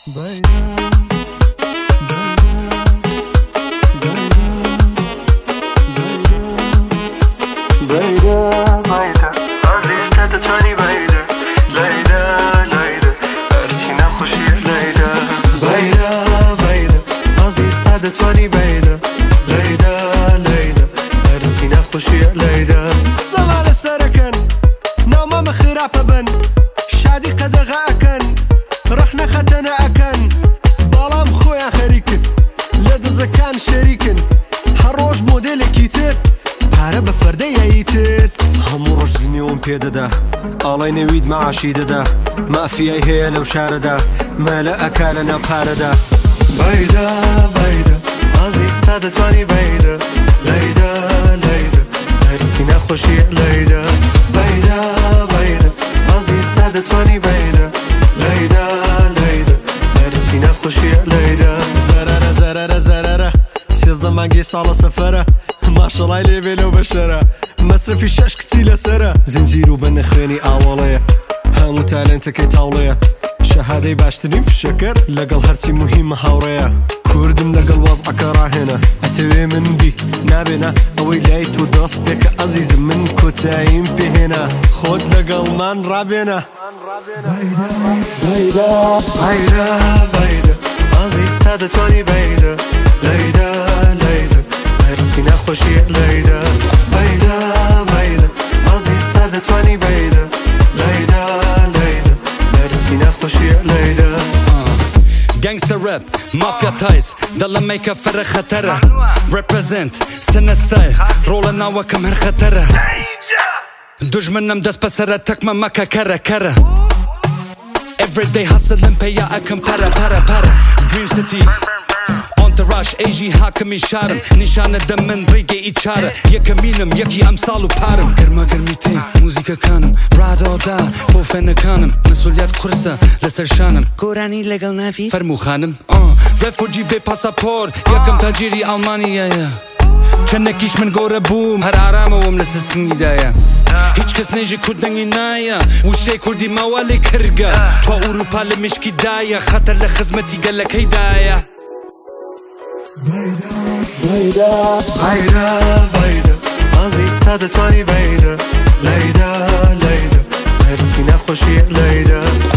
سوال سرکن نامم خراب بن شادی قدغه اکن رخنا ختنا اکن بالام خویا خریکن لدزکان شریکن هر روز مدل کیتر پاره بفرده ییتر همو روز زنیوم پیدا ده آلای نوید معاشی ده مافیای هی لو شارده مالا اکالنا پاره ده بیدا بیدا عزیز تا دتوانی بیدا لیدا لیدا هرچی نخوشی لیدا بیدا بیدا عزیز تا دتوانی بیدا لیدا لیدا هرچی نخوشی لیدا زراره زراره زراره سيزده مانجي صالة سفرة ما شاء الله لي بيلو بشرة مصرفي شاش كتيلة سرة زنجيرو بنخويني أولية هامو تالنتكي تاولية شهادي باشترين في الشكر لقل هرسي مهمة هاورية كردم لقل وضعك راهنا أتوي من بي نابنا أوي ليت ودرس بك عزيز من كتاين بهنا خود لقل من رابنا بيدا بيدا بيدا عزيز تادتواني بيدا ليدا ليدا هرسي نخوشي ليدا بيدا بيدا عزيز تادتواني بيدا ليدا ليدا هرسي نخوشي ليدا Gangster rap, mafia ties دلا ميكا فرق خطرة Represent سنة ستايل رولا ناوة كم هر خطرة دجمنم دست بسرة تكما مكا كرة كرة Everyday hustling paya أكم para para para Dream City Entourage AG حاكم يشارم نشان الدم من ريقي إتشارة يكا مينم يكي أمثال وبارم كرما كرميتين موزيكا كانم راد أودا بوفن كانم مسؤوليات قرصة لسر شانم كوراني لقل نافي فرمو خانم ريفوجي بي باسابور يكم تاجيري ألمانيا چنکیش من گوره بوم هر آرام وم لسسنی دایا هیچ کس نیجی کردنگی نایا وشی کردی موالی کرگا تو اروپا لمشکی دایا خطر لخزمتی گلک هی دایا بيدا بيدا بيدا عزيز تادتواني بيدا ليدا ليدا هرسي نخوشي ليدا